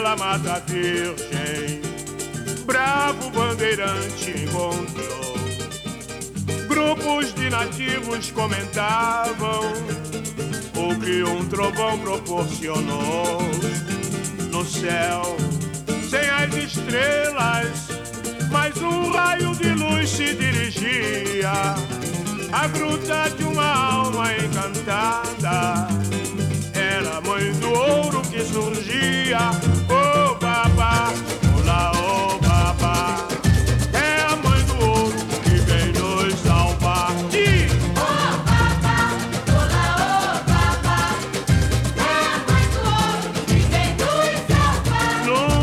pela Mata Virgem, bravo bandeirante encontrou. Grupos de nativos comentavam o que um trovão proporcionou. No céu, sem as estrelas, mas um raio de luz se dirigia à gruta de uma alma encantada. Era a mãe do ouro que surgia. Oh, babá, olá, oh, babá. É a mãe do ouro que vem nos salvar. Oh, babá, olá, oh, babá. É a mãe do ouro que vem nos salvar. Num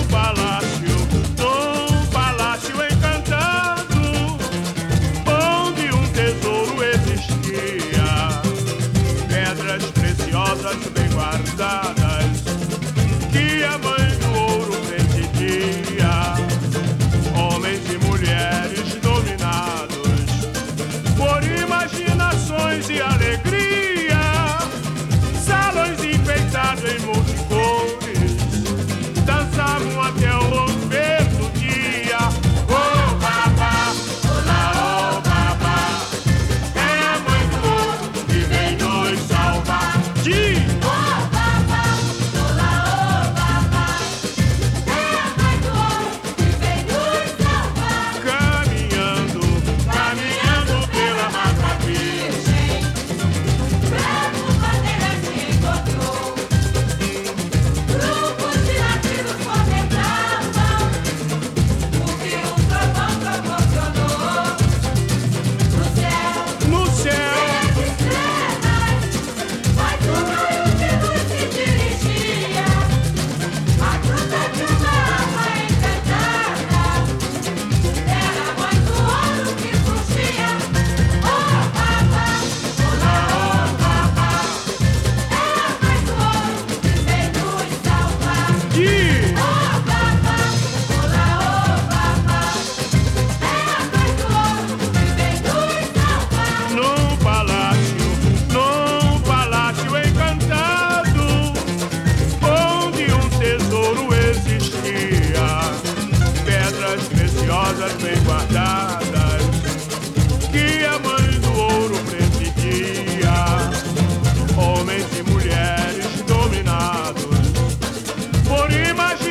palácio encantado, onde um tesouro existia, pedras preciosas bem guardadas, que a mãe do ouro presidia. Homens e mulheres dominados por imaginações e alegria, salões enfeitados em multicores dançavam até o romper do dia. Oh, babá, olá, oh, babá. É a mãe do ouro que vem nos salvar. Oh, babá, olá, oh, babá. É a mãe do ouro que vem nos salvar. Caminhando pela Mata Virgem, Bravo bandeirante encontrou. Grupos de nativos comentavam o que um trovão proporcionou. No no céu, céu, sem estrelas, mas um raio de luz se dirigia à gruta de uma alma encantada. Era a mãe do ouro que surgia. Oh, babá, olá, oh, babá. É a mãe do ouro que vem nos salvar. Oh, babá, olá, oh, babá. É a mãe do ouro que vem nos salvar. num palácio encantado, onde um tesouro existia, pedras preciosas bem guardadas, que a mãe do ouro presidia. Homens e mulheres dominados por imaginações